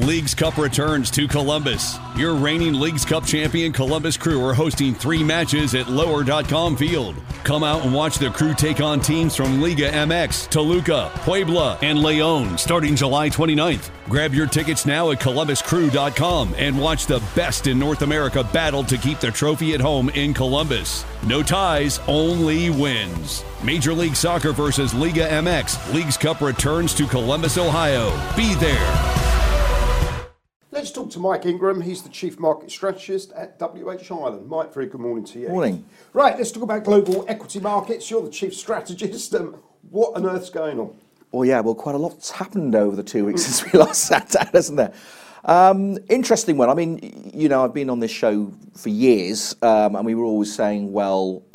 Leagues Cup returns to Columbus. Your reigning Leagues Cup champion Columbus Crew are hosting 3 matches at Lower.com Field. Come out and watch the Crew take on teams from Liga MX, Toluca, Puebla, and León starting July 29th. Grab your tickets now at ColumbusCrew.com and watch the best in North America battle to keep the trophy at home in Columbus. No ties, only wins. Major League Soccer versus Liga MX. Leagues Cup returns to Columbus, Ohio. Be there. Let's talk to Mike Ingram. He's the Chief Market Strategist at WH Ireland. Mike, very good morning to you. Morning. Right, let's talk about global equity markets. You're the Chief Strategist. What on earth's going on? Well, quite a lot's happened over the 2 weeks since we last sat down, hasn't there? Interesting one. I mean, you know, I've been on this show for years, and we were always saying, well,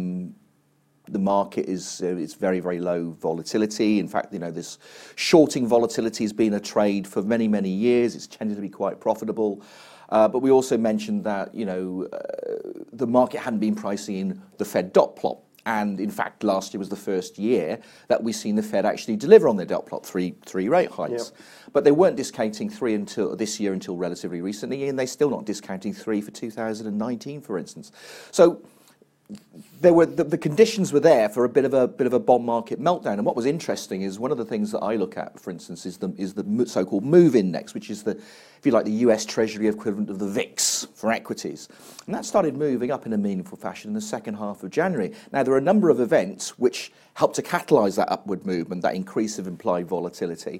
the market is it's very, very low volatility. In fact, you know, this shorting volatility has been a trade for many, many years. It's tended to be quite profitable. But we also mentioned that, you know, the market hadn't been pricing in the Fed dot plot. And in fact, last year was the first year that we've seen the Fed actually deliver on their dot plot, three rate hikes. Yep. But they weren't discounting 3 until this year, until relatively recently, and they're still not discounting 3 for 2019, for instance. So there were the conditions were there for a bit of a bond market meltdown. And what was interesting is one of the things that I look at, for instance, is the so-called MOVE index, which is if you like, the US Treasury equivalent of the VIX for equities. And that started moving up in a meaningful fashion in the second half of January. Now, there are a number of events which helped to catalyse that upward movement, that increase of implied volatility.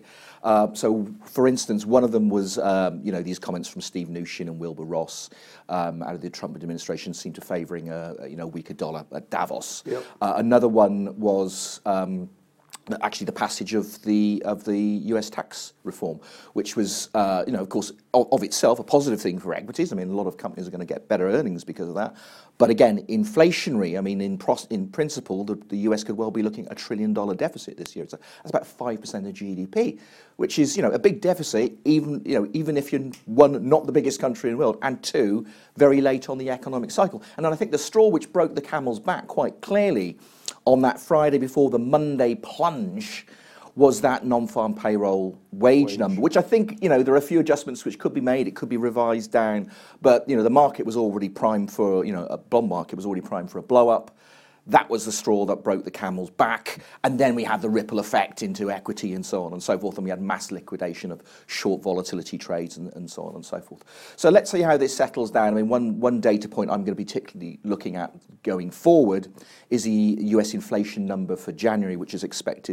So, for instance, one of them was, you know, these comments from Steve Mnuchin and Wilbur Ross out of the Trump administration seemed to favouring a weaker dollar at Davos. Yep. Another one was actually the passage of the US tax reform, which was, you know, of course, of itself a positive thing for equities. I mean, a lot of companies are going to get better earnings because of that. But again, inflationary, I mean, in principle, the US could well be looking at $1 trillion deficit this year. That's about 5% of GDP, which is, you know, a big deficit, even if you're, one, not the biggest country in the world, and two, very late on the economic cycle. And then I think the straw which broke the camel's back quite clearly on that Friday before the Monday plunge was that non-farm payroll wage number, which I think, you know, there are a few adjustments which could be made. It could be revised down, but, you know, the market was already primed for, you know, a bond market was already primed for a blow-up. That was the straw that broke the camel's back. And then we had the ripple effect into equity and so on and so forth. And we had mass liquidation of short volatility trades and so on and so forth. So let's see how this settles down. I mean, one data point I'm going to be particularly looking at going forward is the US inflation number for January, which was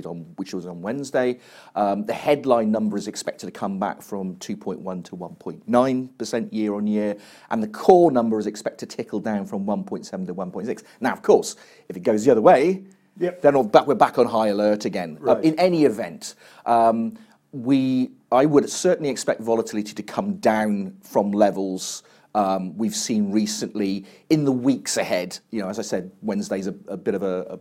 on Wednesday. The headline number is expected to come back from 2.1 to 1.9% year on year. And the core number is expected to tickle down from 1.7 to 1.6. Now, of course, if it goes the other way, yep, then we're back on high alert again. Right. In any event, I would certainly expect volatility to come down from levels we've seen recently in the weeks ahead. You know, as I said, Wednesday's a bit of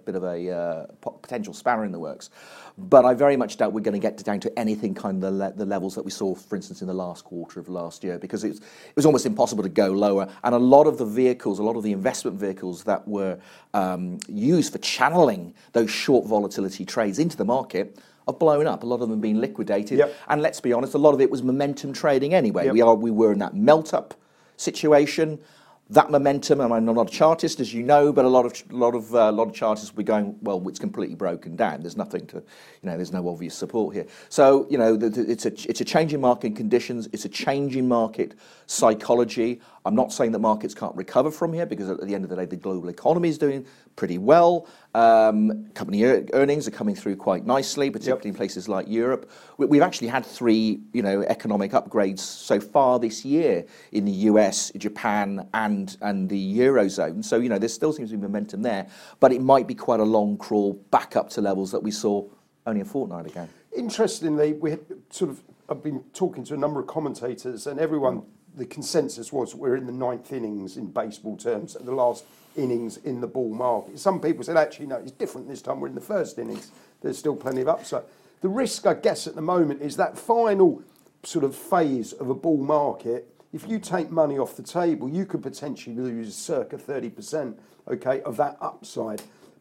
a potential spanner in the works. But I very much doubt we're going to get down to anything kind of the levels that we saw, for instance, in the last quarter of last year, because it was almost impossible to go lower. And a lot of the investment vehicles that were used for channeling those short volatility trades into the market have blown up. A lot of them have been liquidated. Yep. And let's be honest, a lot of it was momentum trading anyway. Yep. We were in that melt-up situation. That momentum, and I'm not a chartist, as you know, but a lot of chartists will be going, well, it's completely broken down. There's nothing to, you know, there's no obvious support here. So, you know, it's a change in market conditions. It's a change in market psychology. I'm not saying that markets can't recover from here, because at the end of the day, the global economy is doing pretty well. Company earnings are coming through quite nicely, particularly in places like Europe. We've actually had 3, you know, economic upgrades so far this year in the US, Japan, and the Eurozone. So, you know, there still seems to be momentum there, but it might be quite a long crawl back up to levels that we saw only a fortnight ago. Interestingly, I've been talking to a number of commentators, and everyone, the consensus was we're in the 9th innings in baseball terms, the last innings in the bull market. Some people said, actually, no, it's different this time. We're in the first innings. There's still plenty of upside. The risk, I guess, at the moment is that final sort of phase of a bull market. If you take money off the table, you could potentially lose circa 30%, okay, of that upside. But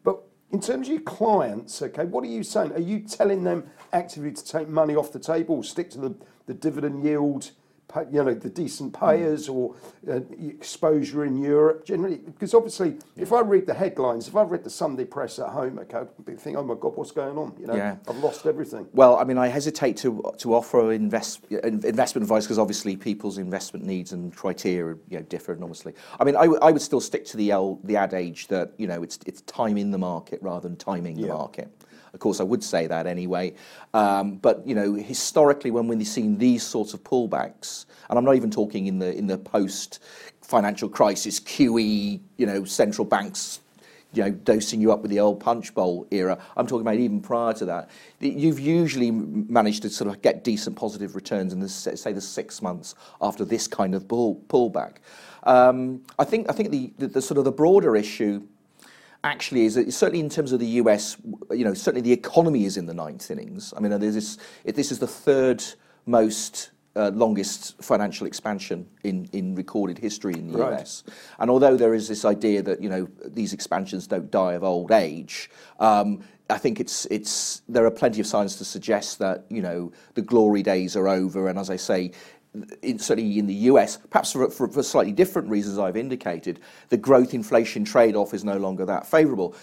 In terms of your clients, okay, what are you saying? Are you telling them actively to take money off the table, stick to the dividend yield, the decent payers, or exposure in Europe generally? Because obviously, if I read the headlines, if I read the Sunday press at home, okay, I'd be thinking, oh my God, what's going on? I've lost everything. Well, I mean, I hesitate to offer investment advice because obviously people's investment needs and criteria differ enormously. I mean, I would still stick to the adage that it's time in the market rather than timing the market. Of course, I would say that anyway. But historically, when we've seen these sorts of pullbacks, and I'm not even talking in the post-financial crisis QE, central banks, dosing you up with the old punch bowl era. I'm talking about even prior to that. You've usually managed to sort of get decent positive returns in the 6 months after this kind of pullback. I think the sort of the broader issue actually is that certainly in terms of the US, certainly the economy is in the ninth innings. I mean, this is the third most longest financial expansion in recorded history in the US. And although there is this idea that these expansions don't die of old age, I think there are plenty of signs to suggest that the glory days are over. And as I say, certainly in the US, perhaps for slightly different reasons I've indicated, the growth-inflation trade-off is no longer that favourable.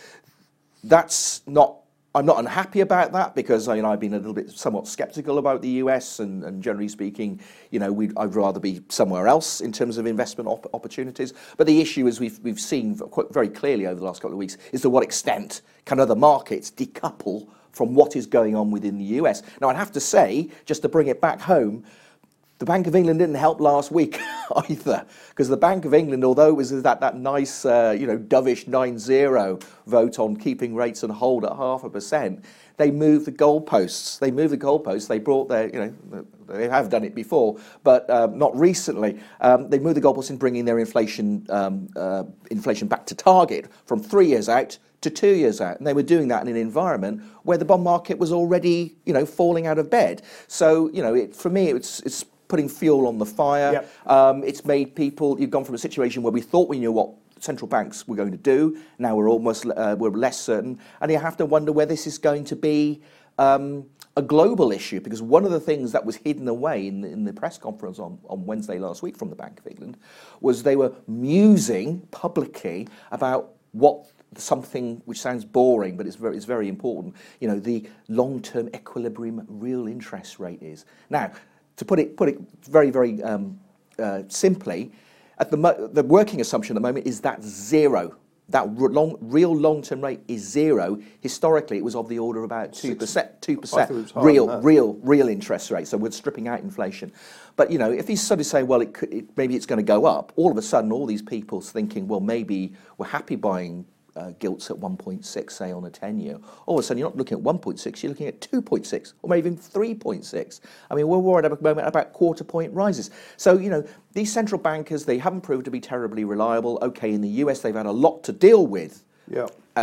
I'm not unhappy about that because I've been a little bit somewhat sceptical about the US and generally speaking, I'd rather be somewhere else in terms of investment opportunities. But the issue, as we've seen quite very clearly over the last couple of weeks, is to what extent can other markets decouple from what is going on within the US. Now, I'd have to say, just to bring it back home, the Bank of England didn't help last week either, because the Bank of England, although it was that nice, dovish 9-0 vote on keeping rates on hold at 0.5%, they moved the goalposts. They brought they have done it before, but not recently. They moved the goalposts in bringing their inflation back to target from 3 years out to 2 years out. And they were doing that in an environment where the bond market was already, falling out of bed. So, for me, it's putting fuel on the fire. Yep. It's made you've gone from a situation where we thought we knew what central banks were going to do. Now we're less certain. And you have to wonder whether this is going to be a global issue, because one of the things that was hidden away in the press conference on Wednesday last week from the Bank of England was they were musing publicly about what something which sounds boring, but it's very important, the long-term equilibrium real interest rate is. Now, to put it very, very simply, the working assumption at the moment is that zero. That real long-term rate is zero. Historically, it was of the order of about 2% real interest rate. So we're stripping out inflation. But if you sort of say, well, maybe it's going to go up, all of a sudden, all these people's thinking, well, maybe we're happy buying gilts at 1.6, say, on a 10-year. All of a sudden, you're not looking at 1.6, you're looking at 2.6, or maybe even 3.6. I mean, we're worried at the moment about quarter-point rises. So, these central bankers, they haven't proved to be terribly reliable. Okay, in the US, they've had a lot to deal with. Yeah.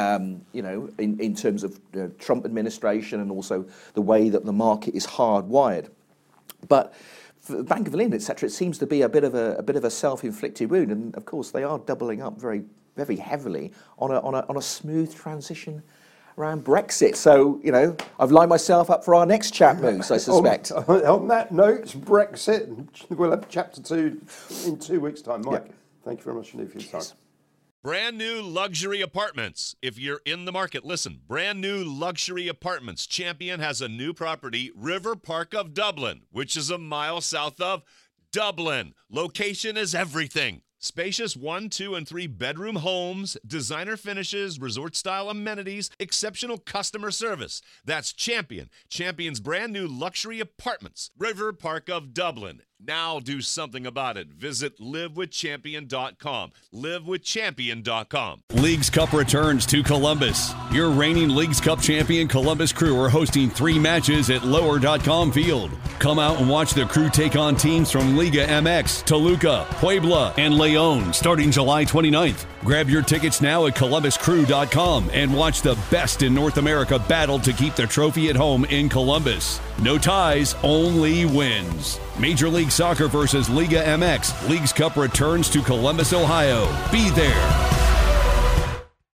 In terms of Trump administration and also the way that the market is hardwired. But for the Bank of England, etc., it seems to be a bit of a self-inflicted wound, and of course they are doubling up very, very heavily on a smooth transition around Brexit. So I've lined myself up for our next chat moves, I suspect. On that note, Brexit. We'll have chapter 2 in 2 weeks' time, Mike. Yep. Thank you very much indeed for your time. Brand new luxury apartments. If you're in the market, listen. Brand new luxury apartments. Champion has a new property, River Park of Dublin, which is a mile south of Dublin. Location is everything. Spacious 1, 2, and 3 bedroom homes, designer finishes, resort-style amenities, exceptional customer service. That's Champion. Champion's brand new luxury apartments, River Park of Dublin. Now do something about it. Visit livewithchampion.com. Livewithchampion.com. Leagues Cup returns to Columbus. Your reigning Leagues Cup champion Columbus Crew are hosting 3 matches at lower.com field. Come out and watch the Crew take on teams from Liga MX, Toluca, Puebla, and Leon starting July 29th. Grab your tickets now at columbuscrew.com and watch the best in North America battle to keep the trophy at home in Columbus. No ties, only wins. Major League Soccer versus Liga MX. Leagues Cup returns to Columbus, Ohio. Be there.